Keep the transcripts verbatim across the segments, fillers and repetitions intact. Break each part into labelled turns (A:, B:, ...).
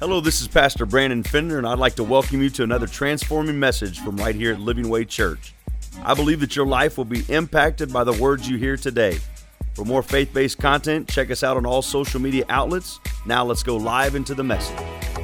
A: Hello, this is Pastor Brandon Fender, and I'd like to welcome you to another transforming message from right here at Living Way Church. I believe that your life will be impacted by the words you hear today. For more faith-based content, check us out on all social media outlets. Now let's go live into the message.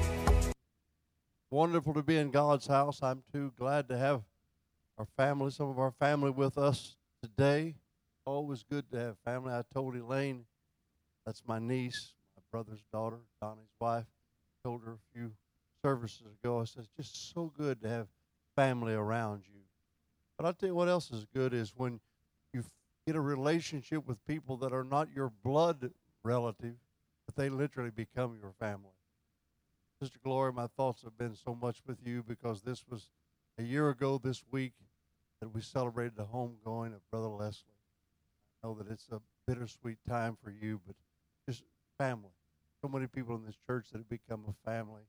B: Wonderful to be in God's house. I'm too glad to have our family, some of our family with us today. Always good to have family. I told Elaine, that's my niece, my brother's daughter, Donnie's wife. Told her a few services ago, I said, it's just so good to have family around you. But I'll tell you what else is good is when you get a relationship with people that are not your blood relative, but they literally become your family. Sister Gloria, my thoughts have been so much with you because this was a year ago this week that we celebrated the homegoing of Brother Leslie. I know that it's a bittersweet time for you, but just family. So many people in this church that have become a family.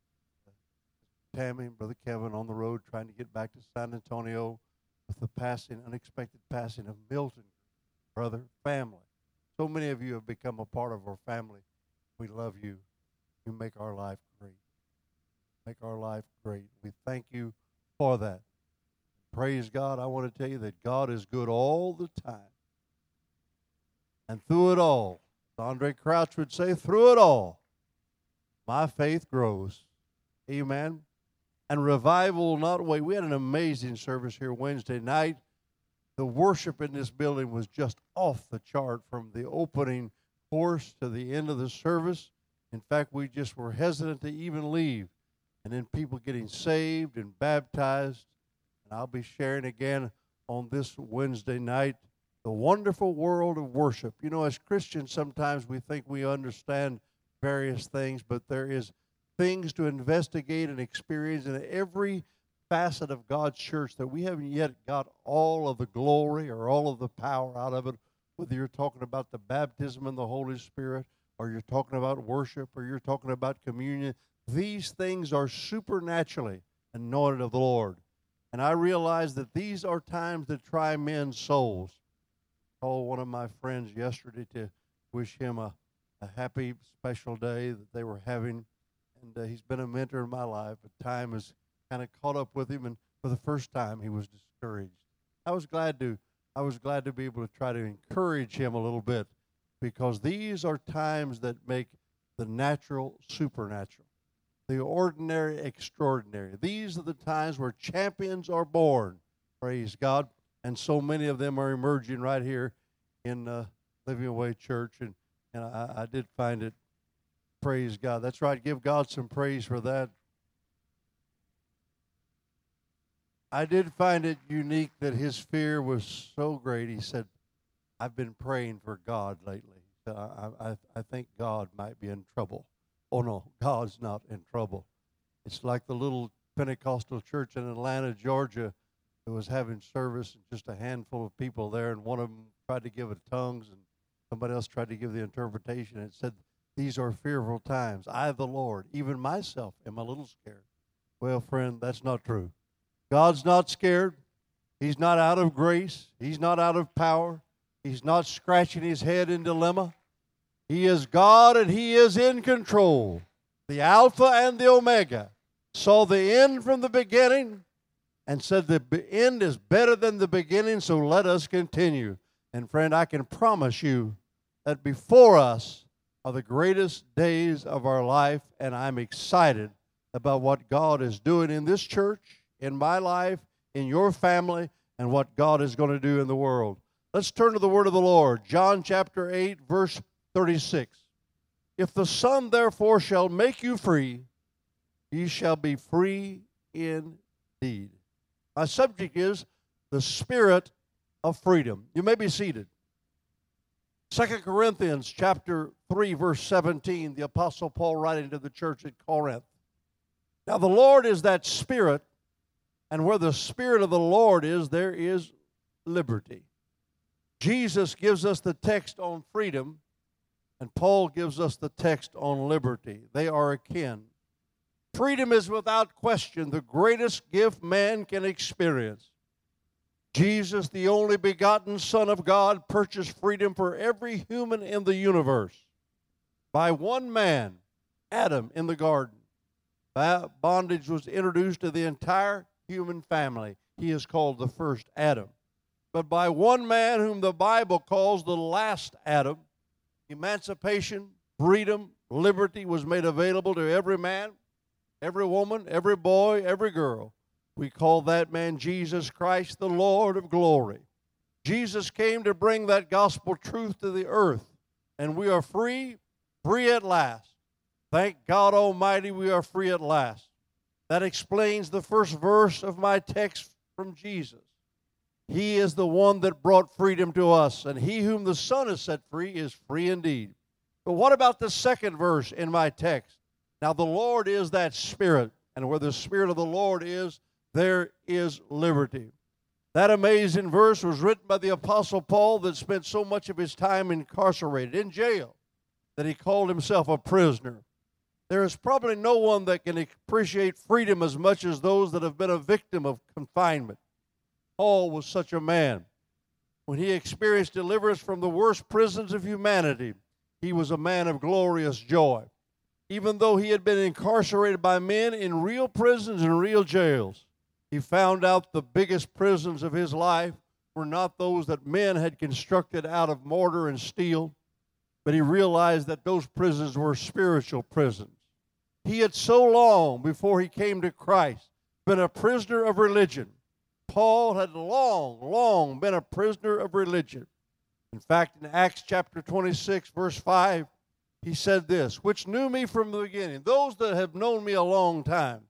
B: Uh, Tammy and Brother Kevin on the road trying to get back to San Antonio with the passing, unexpected passing of Milton, brother, family. So many of you have become a part of our family. We love you. You make our life great. Make our life great. We thank you for that. Praise God. I want to tell you that God is good all the time. And through it all, Andre Crouch would say, through it all, my faith grows. Amen. And revival will not wait. We had an amazing service here Wednesday night. The worship in this building was just off the chart from the opening course to the end of the service. In fact, we just were hesitant to even leave. And then people getting saved and baptized. And I'll be sharing again on this Wednesday night the wonderful world of worship. You know, as Christians, sometimes we think we understand various things, but there is things to investigate and experience in every facet of God's church that we haven't yet got all of the glory or all of the power out of it, whether you're talking about the baptism in the Holy Spirit or you're talking about worship or you're talking about communion. These things are supernaturally anointed of the Lord. And I realize that these are times that try men's souls. I called one of my friends yesterday to wish him a, a happy, special day that they were having. And uh, he's been a mentor in my life, but time has kind of caught up with him, and for the first time he was discouraged. I was glad to I was glad to be able to try to encourage him a little bit, because these are times that make the natural supernatural, the ordinary extraordinary. These are the times where champions are born, praise God. And so many of them are emerging right here in uh, Living Way Church. And, and I, I did find it, praise God. That's right, give God some praise for that. I did find it unique that his fear was so great. He said, I've been praying for God lately. He said, I, I, I think God might be in trouble. Oh, no, God's not in trouble. It's like the little Pentecostal church in Atlanta, Georgia, who was having service and just a handful of people there, and one of them tried to give it tongues, and somebody else tried to give the interpretation, and it said, these are fearful times. I, the Lord, even myself, am a little scared. Well, friend, that's not true. God's not scared. He's not out of grace. He's not out of power. He's not scratching his head in dilemma. He is God, and he is in control. The Alpha and the Omega saw the end from the beginning and said the end is better than the beginning, so let us continue. And friend, I can promise you that before us are the greatest days of our life, and I'm excited about what God is doing in this church, in my life, in your family, and what God is going to do in the world. Let's turn to the word of the Lord. John chapter eight, verse thirty-six. If the Son therefore shall make you free, ye shall be free indeed. My subject is the spirit of freedom. You may be seated. Second Corinthians chapter three, verse seventeen, the Apostle Paul writing to the church at Corinth. Now the Lord is that Spirit, and where the Spirit of the Lord is, there is liberty. Jesus gives us the text on freedom, and Paul gives us the text on liberty. They are akin. Freedom is without question the greatest gift man can experience. Jesus, the only begotten Son of God, purchased freedom for every human in the universe by one man, Adam, in the garden. Bondage was introduced to the entire human family. He is called the first Adam. But by one man whom the Bible calls the last Adam, emancipation, freedom, liberty was made available to every man, every woman, every boy, every girl. We call that man Jesus Christ, the Lord of glory. Jesus came to bring that gospel truth to the earth, and we are free, free at last. Thank God Almighty, we are free at last. That explains the first verse of my text from Jesus. He is the one that brought freedom to us, and he whom the Son has set free is free indeed. But what about the second verse in my text? Now the Lord is that Spirit, and where the Spirit of the Lord is, there is liberty. That amazing verse was written by the Apostle Paul that spent so much of his time incarcerated, in jail, that he called himself a prisoner. There is probably no one that can appreciate freedom as much as those that have been a victim of confinement. Paul was such a man. When he experienced deliverance from the worst prisons of humanity, he was a man of glorious joy. Even though he had been incarcerated by men in real prisons and real jails, he found out the biggest prisons of his life were not those that men had constructed out of mortar and steel, but he realized that those prisons were spiritual prisons. He had so long before he came to Christ been a prisoner of religion. Paul had long, long been a prisoner of religion. In fact, in Acts chapter twenty-six, verse five, he said this, which knew me from the beginning. Those that have known me a long time,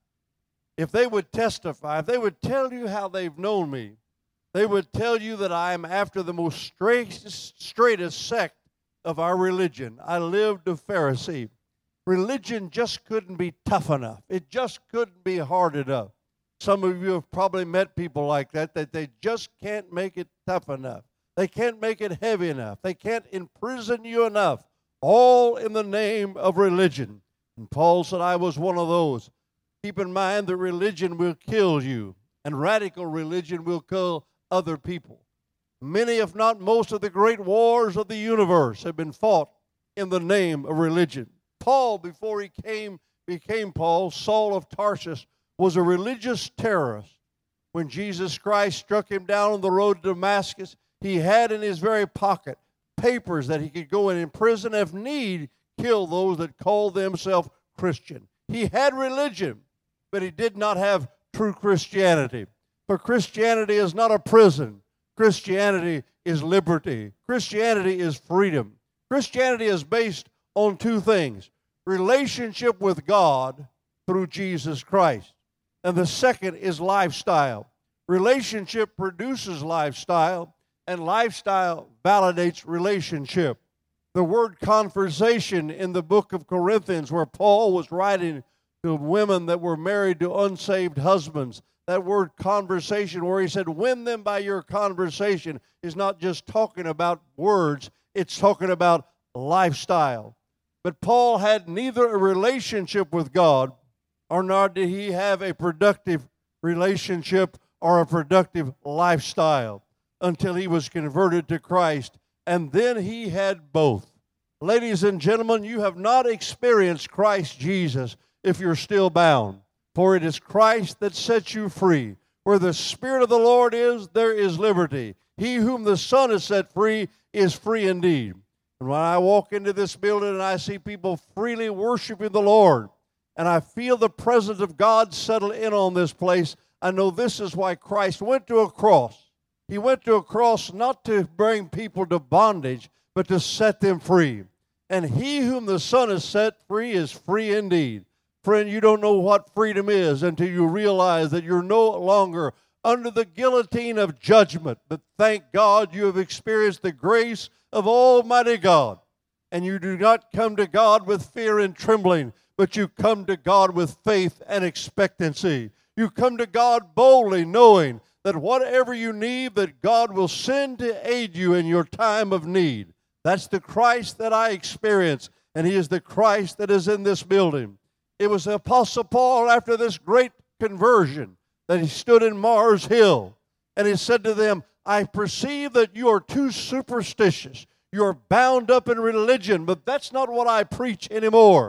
B: if they would testify, if they would tell you how they've known me, they would tell you that I am after the most straightest, straightest sect of our religion. I lived a Pharisee. Religion just couldn't be tough enough. It just couldn't be hard enough. Some of you have probably met people like that, that they just can't make it tough enough. They can't make it heavy enough. They can't imprison you enough, all in the name of religion. And Paul said, I was one of those. Keep in mind that religion will kill you, and radical religion will kill other people. Many, if not most, of the great wars of the universe have been fought in the name of religion. Paul, before he came, became Paul, Saul of Tarsus, was a religious terrorist. When Jesus Christ struck him down on the road to Damascus, he had in his very pocket papers that he could go and in prison, if need, kill those that called themselves Christian. He had religion, but he did not have true Christianity. For Christianity is not a prison. Christianity is liberty. Christianity is freedom. Christianity is based on two things: relationship with God through Jesus Christ. And the second is lifestyle. Relationship produces lifestyle, and lifestyle validates relationship. The word conversation in the book of Corinthians, where Paul was writing to women that were married to unsaved husbands, that word conversation where he said, win them by your conversation, is not just talking about words, it's talking about lifestyle. But Paul had neither a relationship with God, or nor did he have a productive relationship or a productive lifestyle until he was converted to Christ. And then he had both. Ladies and gentlemen, you have not experienced Christ Jesus if you're still bound. For it is Christ that sets you free. Where the Spirit of the Lord is, there is liberty. He whom the Son has set free is free indeed. And when I walk into this building and I see people freely worshiping the Lord, and I feel the presence of God settle in on this place, I know this is why Christ went to a cross. He went to a cross not to bring people to bondage, but to set them free. And he whom the Son has set free is free indeed. Friend, you don't know what freedom is until you realize that you're no longer under the guillotine of judgment. But thank God you have experienced the grace of Almighty God. And you do not come to God with fear and trembling, but you come to God with faith and expectancy. You come to God boldly, knowing that whatever you need, that God will send to aid you in your time of need. That's the Christ that I experience, and He is the Christ that is in this building. It was the Apostle Paul, after this great conversion, that he stood in Mars Hill, and he said to them, I perceive that you are too superstitious. You are bound up in religion, but that's not what I preach anymore.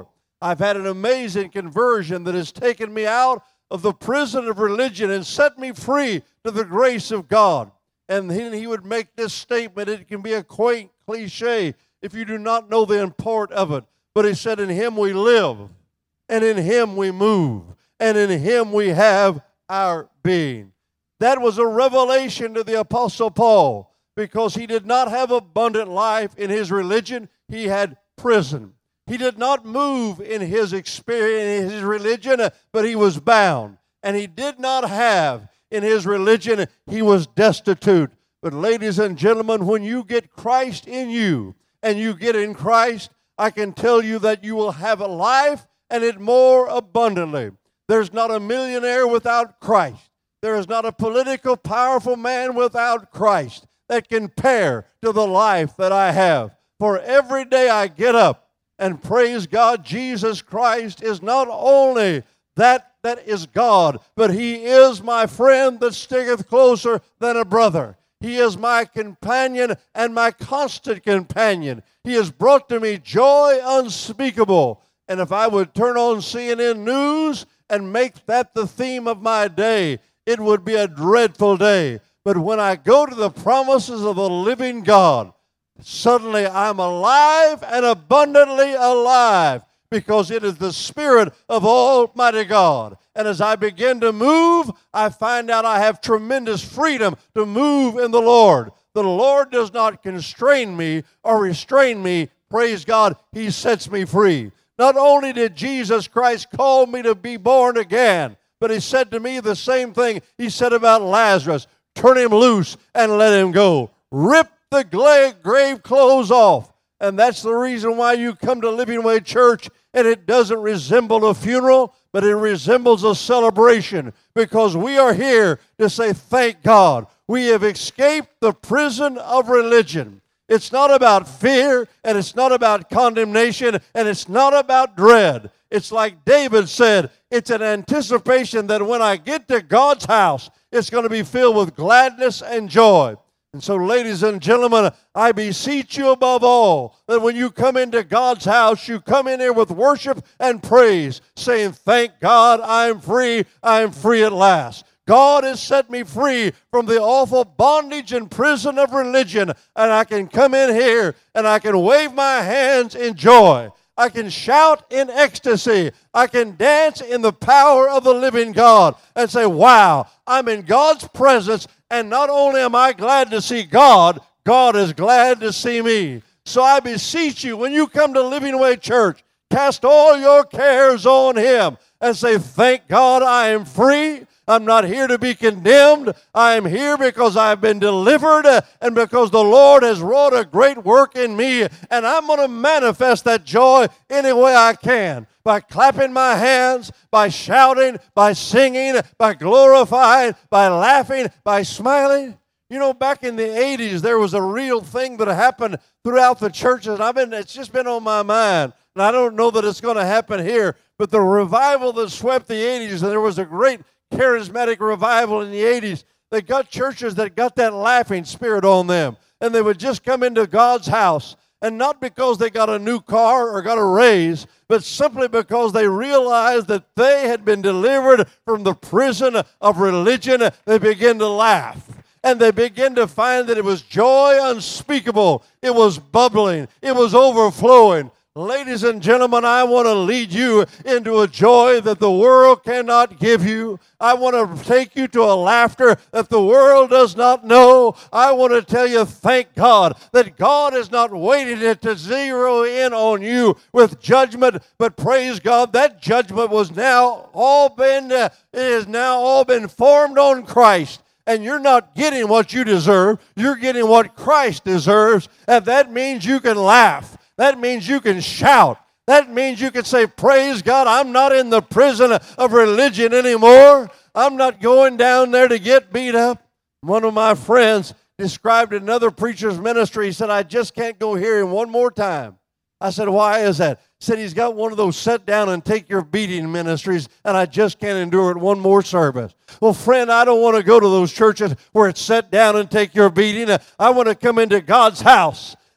B: I've had an amazing conversion that has taken me out of the prison of religion and set me free to the grace of God. And then he would make this statement. It can be a quaint cliche if you do not know the import of it. But he said, in him we live, and in him we move, and in him we have our being. That was a revelation to the Apostle Paul, because he did not have abundant life in his religion. He had prison. He did not move in his experience, in his religion, but he was bound. And he did not have in his religion, he was destitute. But ladies and gentlemen, when you get Christ in you, and you get in Christ, I can tell you that you will have a life, and it more abundantly. There's not a millionaire without Christ. There is not a political, powerful man without Christ that can compare to the life that I have. For every day I get up, and praise God, Jesus Christ is not only that that is God, but He is my friend that sticketh closer than a brother. He is my companion and my constant companion. He has brought to me joy unspeakable. And if I would turn on C N N News and make that the theme of my day, it would be a dreadful day. But when I go to the promises of the living God, suddenly I'm alive and abundantly alive, because it is the Spirit of Almighty God. And as I begin to move, I find out I have tremendous freedom to move in the Lord. The Lord does not constrain me or restrain me. Praise God, He sets me free. Not only did Jesus Christ call me to be born again, but He said to me the same thing He said about Lazarus. Turn him loose and let him go. Rip the grave clothes off. And that's the reason why you come to Living Way Church, and it doesn't resemble a funeral, but it resembles a celebration, because we are here to say, thank God, we have escaped the prison of religion. It's not about fear, and it's not about condemnation, and it's not about dread. It's like David said, it's an anticipation that when I get to God's house, it's going to be filled with gladness and joy. And so, ladies and gentlemen, I beseech you above all that when you come into God's house, you come in here with worship and praise, saying, thank God, I'm free, I'm free at last. God has set me free from the awful bondage and prison of religion, and I can come in here and I can wave my hands in joy. I can shout in ecstasy. I can dance in the power of the living God and say, wow, I'm in God's presence, and not only am I glad to see God, God is glad to see me. So I beseech you, when you come to Living Way Church, cast all your cares on Him and say, thank God I am free. I'm not here to be condemned. I am here because I've been delivered and because the Lord has wrought a great work in me, and I'm going to manifest that joy any way I can, by clapping my hands, by shouting, by singing, by glorifying, by laughing, by smiling. You know, back in the eighties, there was a real thing that happened throughout the churches, and I've been, it's just been on my mind, and I don't know that it's going to happen here, but the revival that swept the eighties, and there was a great charismatic revival in the eighties. They got churches that got that laughing spirit on them, and they would just come into God's house, and not because they got a new car or got a raise, but simply because they realized that they had been delivered from the prison of religion. They began to laugh, and they began to find that it was joy unspeakable. It was bubbling. It was overflowing. Ladies and gentlemen, I want to lead you into a joy that the world cannot give you. I want to take you to a laughter that the world does not know. I want to tell you, thank God, that God is not waiting to zero in on you with judgment, but praise God, that judgment was now all been, uh, it has now all been formed on Christ. And you're not getting what you deserve. You're getting what Christ deserves, and that means you can laugh. That means you can shout. That means you can say, praise God, I'm not in the prison of religion anymore. I'm not going down there to get beat up. One of my friends described another preacher's ministry. He said, I just can't go hear him one more time. I said, why is that? He said, he's got one of those sit down and take your beating ministries, and I just can't endure it one more service. Well, friend, I don't want to go to those churches where it's sit down and take your beating. I want to come into God's house.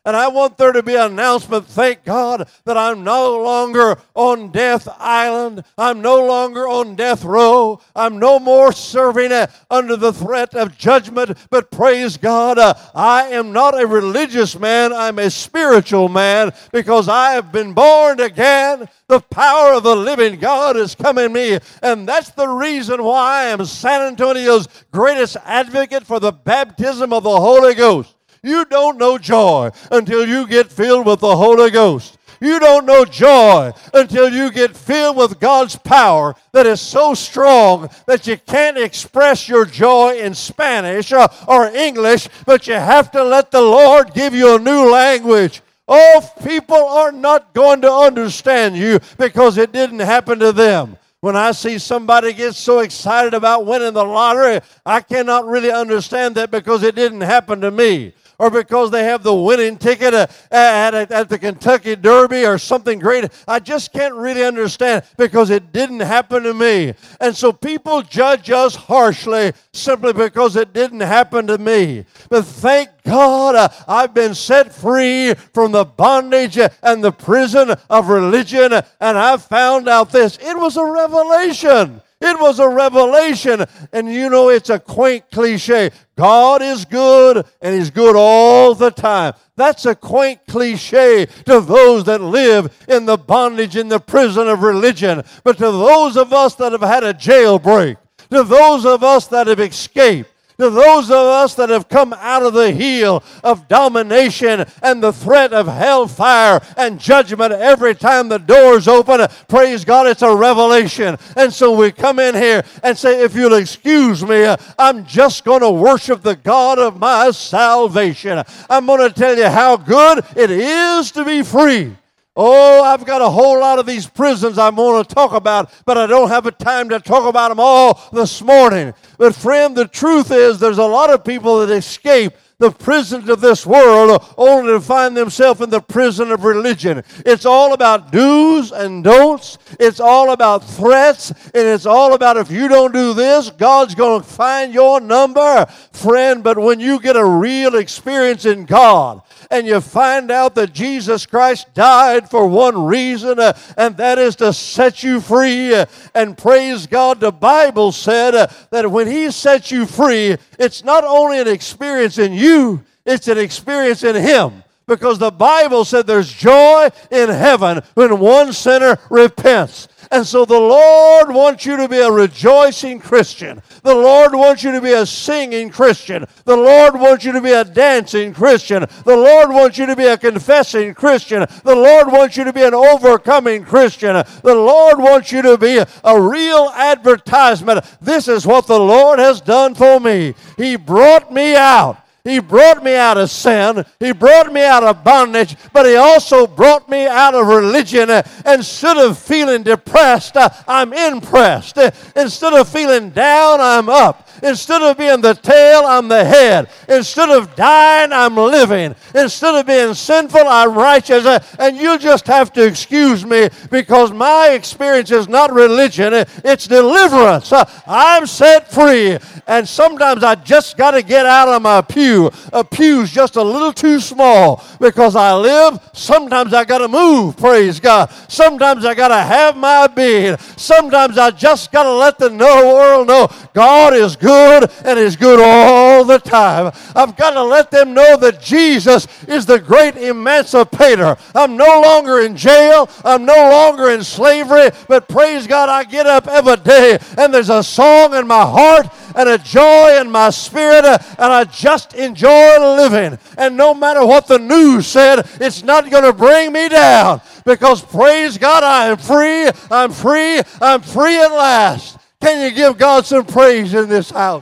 B: And I want there to be an announcement, thank God, that I'm no longer on death island. I'm no longer on death row. I'm no more serving uh, under the threat of judgment. But praise God, uh, I am not a religious man. I'm a spiritual man because I have been born again. The power of the living God is come in me. And that's the reason why I am San Antonio's greatest advocate for the baptism of the Holy Ghost. You don't know joy until you get filled with the Holy Ghost. You don't know joy until you get filled with God's power that is so strong that you can't express your joy in Spanish or, or English, but you have to let the Lord give you a new language. Oh, people are not going to understand you because it didn't happen to them. When I see somebody get so excited about winning the lottery, I cannot really understand that because it didn't happen to me. Or because they have the winning ticket at, at, at the Kentucky Derby or something great. I just can't really understand because it didn't happen to me. And so people judge us harshly simply because it didn't happen to me. But thank God uh, I've been set free from the bondage and the prison of religion. And I found out this. It was a revelation. It was a revelation. And you know, it's a quaint cliche. God is good, and He's good all the time. That's a quaint cliche to those that live in the bondage, in the prison of religion. But to those of us that have had a jailbreak, to those of us that have escaped, to those of us that have come out of the heel of domination and the threat of hellfire and judgment every time the doors open, praise God, it's a revelation. And so we come in here and say, if you'll excuse me, I'm just going to worship the God of my salvation. I'm going to tell you how good it is to be free. Oh, I've got a whole lot of these prisons I want to talk about, but I don't have a time to talk about them all this morning. But friend, the truth is there's a lot of people that escape the prisons of this world only to find themselves in the prison of religion. It's all about do's and don'ts. It's all about threats. And it's all about if you don't do this, God's going to find your number. Friend, but when you get a real experience in God, and you find out that Jesus Christ died for one reason, uh, and that is to set you free. Uh, and praise God, the Bible said uh, that when He sets you free, it's not only an experience in you, it's an experience in Him. Because the Bible said there's joy in heaven when one sinner repents. And so the Lord wants you to be a rejoicing Christian. The Lord wants you to be a singing Christian. The Lord wants you to be a dancing Christian. The Lord wants you to be a confessing Christian. The Lord wants you to be an overcoming Christian. The Lord wants you to be a real advertisement. This is what the Lord has done for me. He brought me out. He brought me out of sin. He brought me out of bondage, but He also brought me out of religion. Instead of feeling depressed, I'm impressed. Instead of feeling down, I'm up. Instead of being the tail, I'm the head. Instead of dying, I'm living. Instead of being sinful, I'm righteous. And you'll just have to excuse me because my experience is not religion, it's deliverance. I'm set free. And sometimes I just got to get out of my pew. A pew's just a little too small because I live. Sometimes I got to move, praise God. Sometimes I got to have my being. Sometimes I just got to let the know world know God is good. good and is good all the time. I've got to let them know that Jesus is the great emancipator. I'm no longer in jail. I'm no longer in slavery, but praise God, I get up every day and there's a song in my heart and a joy in my spirit, and I just enjoy living. And no matter what the news said, it's not going to bring me down because praise God, I am free, I'm free, I'm free at last. Can you give God some praise in this house?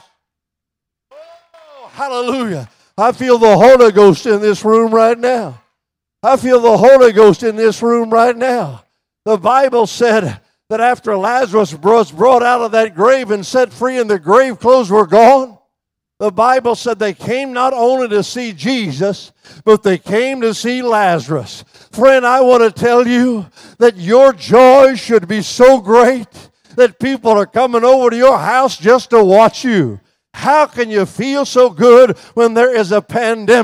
B: Oh, hallelujah. I feel the Holy Ghost in this room right now. I feel the Holy Ghost in this room right now. The Bible said that after Lazarus was brought out of that grave and set free and the grave clothes were gone, the Bible said they came not only to see Jesus, but they came to see Lazarus. Friend, I want to tell you that your joy should be so great that people are coming over to your house just to watch you. How can you feel so good when there is a pandemic?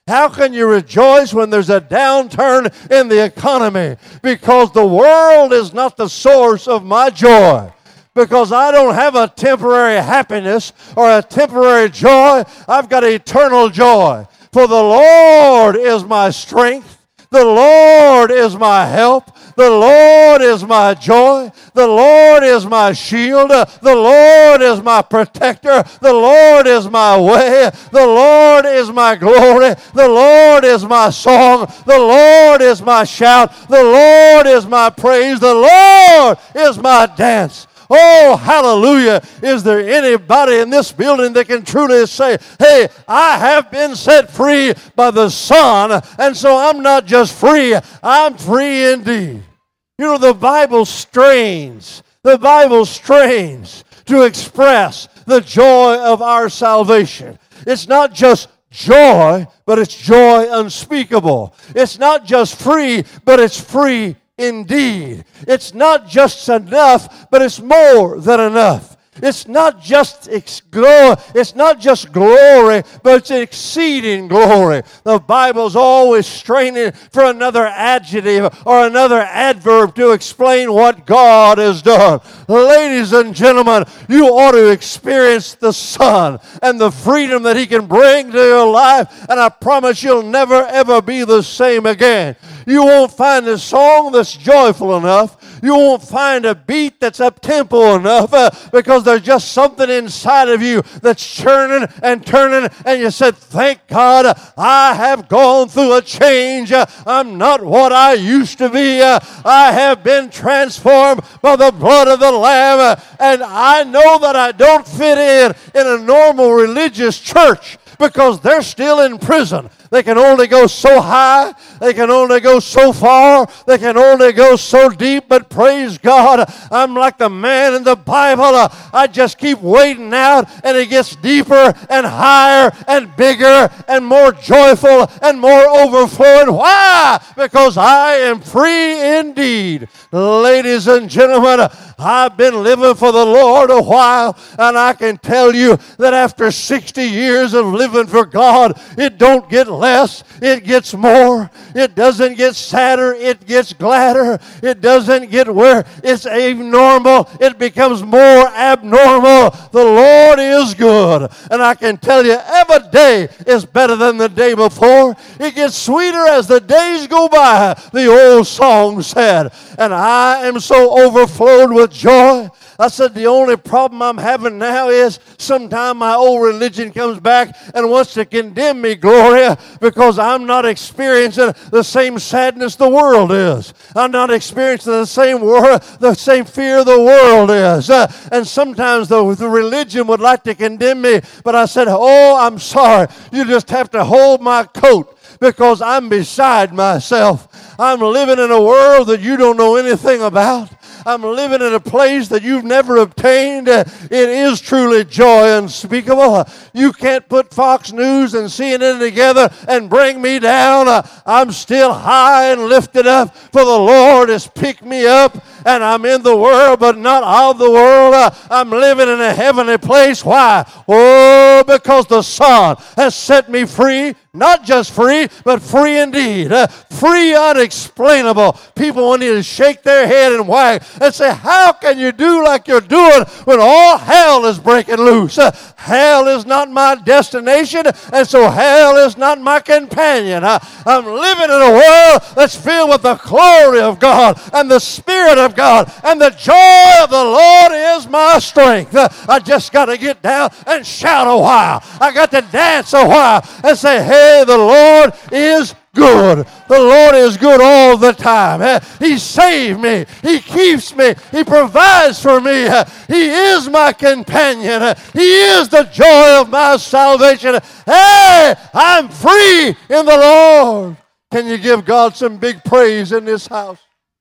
B: How can you rejoice when there's a downturn in the economy? Because the world is not the source of my joy. Because I don't have a temporary happiness or a temporary joy. I've got eternal joy. For the Lord is my strength. The Lord is my help. The Lord is my joy. The Lord is my shield. The Lord is my protector. The Lord is my way. The Lord is my glory. The Lord is my song. The Lord is my shout. The Lord is my praise. The Lord is my dance. Oh, hallelujah. Is there anybody in this building that can truly say, hey, I have been set free by the Son, and so I'm not just free, I'm free indeed. You know, the Bible strains, the Bible strains to express the joy of our salvation. It's not just joy, but it's joy unspeakable. It's not just free, but it's free indeed. It's not just enough, but it's more than enough. It's not just ex- glory, it's not just glory, but it's exceeding glory. The Bible's always straining for another adjective or another adverb to explain what God has done. Ladies and gentlemen, you ought to experience the Son and the freedom that He can bring to your life, and I promise you'll never ever be the same again. You won't find a song that's joyful enough. You won't find a beat that's up-tempo enough uh, because there's just something inside of you that's churning and turning, and you said, thank God I have gone through a change. Uh, I'm not what I used to be. Uh, I have been transformed by the blood of the Lamb, uh, and I know that I don't fit in in a normal religious church because they're still in prison. They can only go so high. They can only go so far. They can only go so deep. But praise God, I'm like the man in the Bible. Uh, I just keep wading out, and it gets deeper and higher and bigger and more joyful and more overflowing. Why? Because I am free indeed. Ladies and gentlemen, I've been living for the Lord a while, and I can tell you that after sixty years of living for God, it don't get less, it gets more. It doesn't get sadder, it gets gladder. It doesn't get where it's abnormal, it becomes more abnormal. The Lord is good, and I can tell you every day is better than the day before. It gets sweeter as the days go by, the old song said, and I am so overflowed with joy. I said the only problem I'm having now is sometime my old religion comes back and wants to condemn me, Gloria, because I'm not experiencing the same sadness the world is. I'm not experiencing the same wor- the same fear the world is. Uh, and sometimes the, the religion would like to condemn me, but I said, oh, I'm sorry. You just have to hold my coat because I'm beside myself. I'm living in a world that you don't know anything about. I'm living in a place that you've never obtained. It is truly joy unspeakable. You can't put Fox News and C N N together and bring me down. I'm still high and lifted up, for the Lord has picked me up, and I'm in the world, but not of the world. I'm living in a heavenly place. Why? Oh, because the Son has set me free. Not just free, but free indeed. Uh, free unexplainable. People want you to shake their head and wag and say, how can you do like you're doing when all hell is breaking loose? Uh, hell is not my destination, and so hell is not my companion. Uh, I'm living in a world that's filled with the glory of God and the Spirit of God, and the joy of the Lord is my strength. Uh, I just got to get down and shout a while. I got to dance a while and say, hey, the Lord is good. The Lord is good all the time. He saved me. He keeps me. He provides for me. He is my companion. He is the joy of my salvation. Hey, I'm free in the Lord. Can you give God some big praise in this house?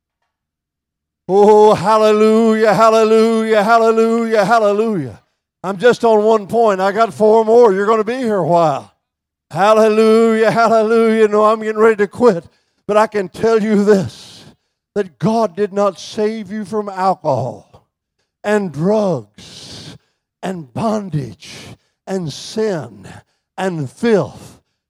B: Oh, hallelujah, hallelujah, hallelujah, hallelujah. I'm just on one point. I got four more. You're going to be here a while. Hallelujah, hallelujah. No, I'm getting ready to quit. But I can tell you this, that God did not save you from alcohol and drugs and bondage and sin and filth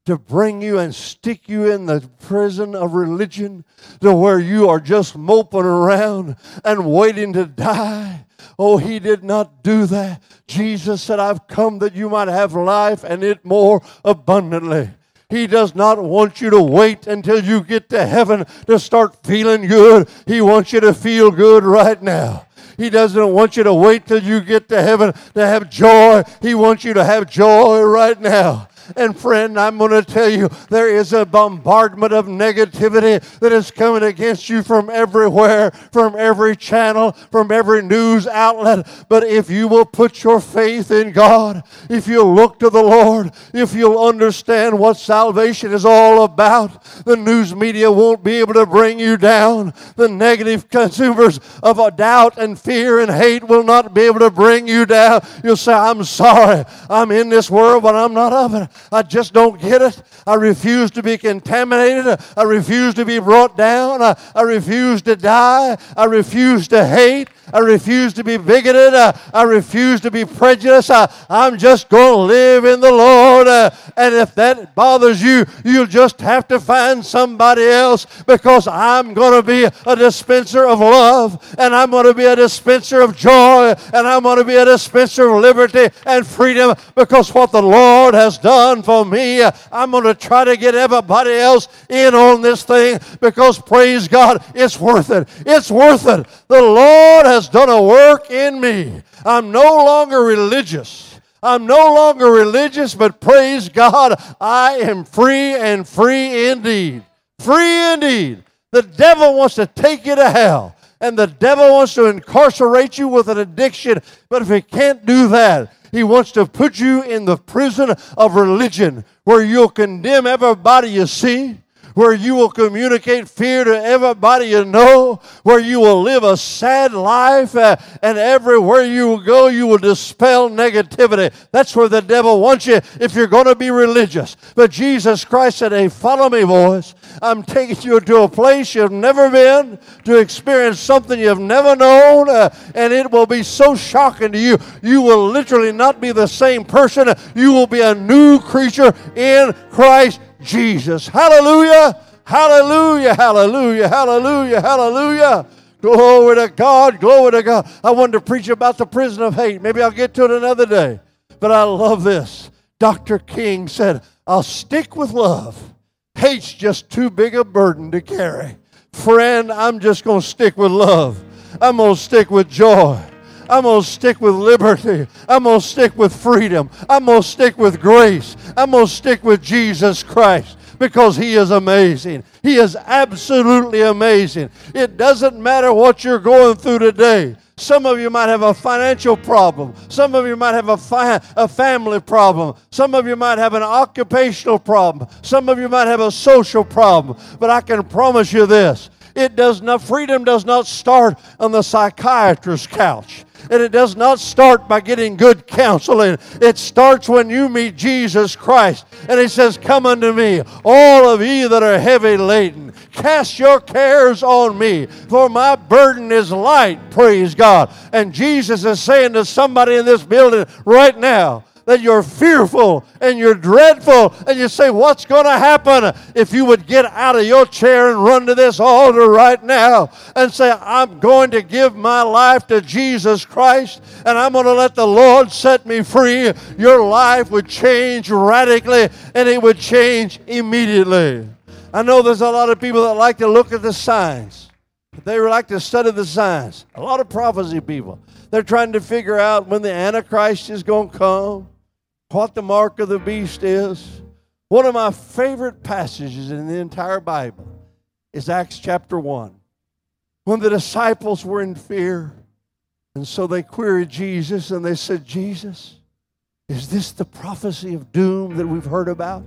B: to bring you and stick you in the prison of religion to where you are just moping around and waiting to die. Oh, he did not do that. Jesus said, I've come that you might have life and it more abundantly. He does not want you to wait until you get to heaven to start feeling good. He wants you to feel good right now. He doesn't want you to wait till you get to heaven to have joy. He wants you to have joy right now. And friend, I'm going to tell you, there is a bombardment of negativity that is coming against you from everywhere, from every channel, from every news outlet. But if you will put your faith in God, if you'll look to the Lord, if you'll understand what salvation is all about, the news media won't be able to bring you down. The negative consumers of a doubt and fear and hate will not be able to bring you down. You'll say, I'm sorry, I'm in this world, but I'm not of it. I just don't get it. I refuse to be contaminated. I refuse to be brought down. I, I refuse to die. I refuse to hate. I refuse to be bigoted. I, I refuse to be prejudiced. I, I'm just going to live in the Lord. Uh, and if that bothers you, you'll just have to find somebody else, because I'm going to be a dispenser of love, and I'm going to be a dispenser of joy, and I'm going to be a dispenser of liberty and freedom, because what the Lord has done for me, I'm going to try to get everybody else in on this thing, because praise God, it's worth it. It's worth it. The Lord has done a work in me. I'm no longer religious. I'm no longer religious, but praise God, I am free and free indeed. Free indeed. The devil wants to take you to hell, and the devil wants to incarcerate you with an addiction, but if he can't do that, he wants to put you in the prison of religion, where you'll condemn everybody you see, where you will communicate fear to everybody you know, where you will live a sad life, uh, and everywhere you will go, you will dispel negativity. That's where the devil wants you if you're going to be religious. But Jesus Christ said, hey, follow me, boys. I'm taking you to a place you've never been, to experience something you've never known, uh, and it will be so shocking to you. You will literally not be the same person. You will be a new creature in Christ Jesus. Hallelujah, hallelujah, hallelujah, hallelujah, hallelujah. Glory to God, glory to God. I wanted to preach about the prison of hate. Maybe I'll get to it another day. But I love this. Doctor King said, I'll stick with love. Hate's just too big a burden to carry. Friend, I'm just going to stick with love. I'm going to stick with joy. I'm going to stick with liberty. I'm going to stick with freedom. I'm going to stick with grace. I'm going to stick with Jesus Christ, because He is amazing. He is absolutely amazing. It doesn't matter what you're going through today. Some of you might have a financial problem. Some of you might have a, fi- a family problem. Some of you might have an occupational problem. Some of you might have a social problem. But I can promise you this. It does not, freedom does not start on the psychiatrist's couch. And it does not start by getting good counseling. It starts when you meet Jesus Christ. And He says, come unto me, all of ye that are heavy laden. Cast your cares on me, for my burden is light, praise God. And Jesus is saying to somebody in this building right now, that you're fearful and you're dreadful, and you say, what's going to happen? If you would get out of your chair and run to this altar right now and say, I'm going to give my life to Jesus Christ, and I'm going to let the Lord set me free, your life would change radically, and it would change immediately. I know there's a lot of people that like to look at the signs. They like to study the signs. A lot of prophecy people. They're trying to figure out when the Antichrist is going to come, what the mark of the beast is. One of my favorite passages in the entire Bible is Acts chapter one. When the disciples were in fear, and so they queried Jesus, and they said, Jesus, is this the prophecy of doom that we've heard about?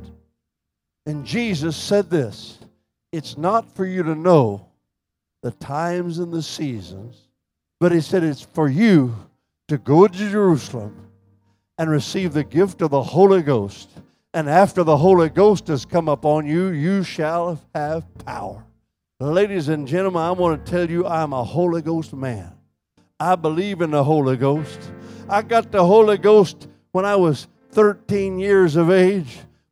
B: And Jesus said this, it's not for you to know the times and the seasons, but He said it's for you to go to Jerusalem and receive the gift of the Holy Ghost. And after the Holy Ghost has come upon you, you shall have power. Ladies and gentlemen, I want to tell you I'm a Holy Ghost man. I believe in the Holy Ghost. I got the Holy Ghost when I was thirteen years of age.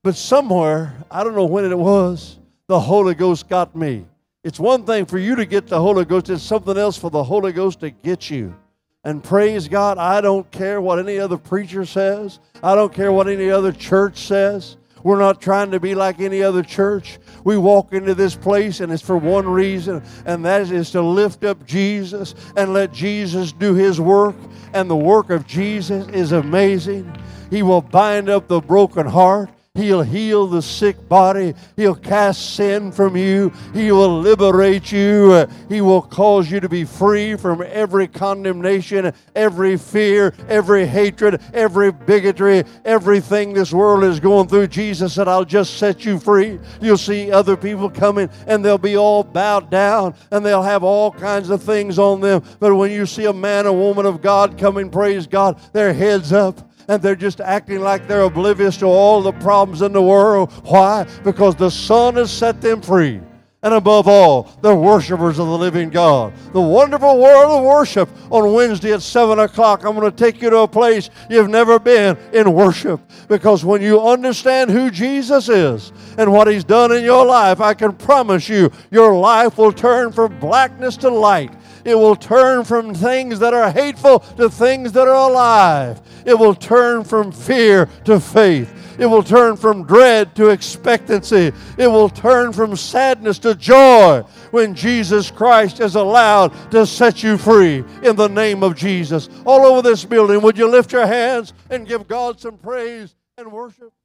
B: But somewhere, I don't know when it was, the Holy Ghost got me. It's one thing for you to get the Holy Ghost. It's something else for the Holy Ghost to get you. And praise God, I don't care what any other preacher says. I don't care what any other church says. We're not trying to be like any other church. We walk into this place, and it's for one reason, and that is to lift up Jesus and let Jesus do His work. And the work of Jesus is amazing. He will bind up the broken heart. He'll heal the sick body. He'll cast sin from you. He will liberate you. He will cause you to be free from every condemnation, every fear, every hatred, every bigotry, everything this world is going through. Jesus said, I'll just set you free. You'll see other people coming, and they'll be all bowed down, and they'll have all kinds of things on them. But when you see a man or woman of God coming, praise God, their heads up, and they're just acting like they're oblivious to all the problems in the world. Why? Because the Son has set them free. And above all, they're worshipers of the living God. The wonderful world of worship on Wednesday at seven o'clock. I'm going to take you to a place you've never been in worship. Because when you understand who Jesus is and what He's done in your life, I can promise you, your life will turn from blackness to light. It will turn from things that are hateful to things that are alive. It will turn from fear to faith. It will turn from dread to expectancy. It will turn from sadness to joy when Jesus Christ is allowed to set you free in the name of Jesus. All over this building, would you lift your hands and give God some praise and worship?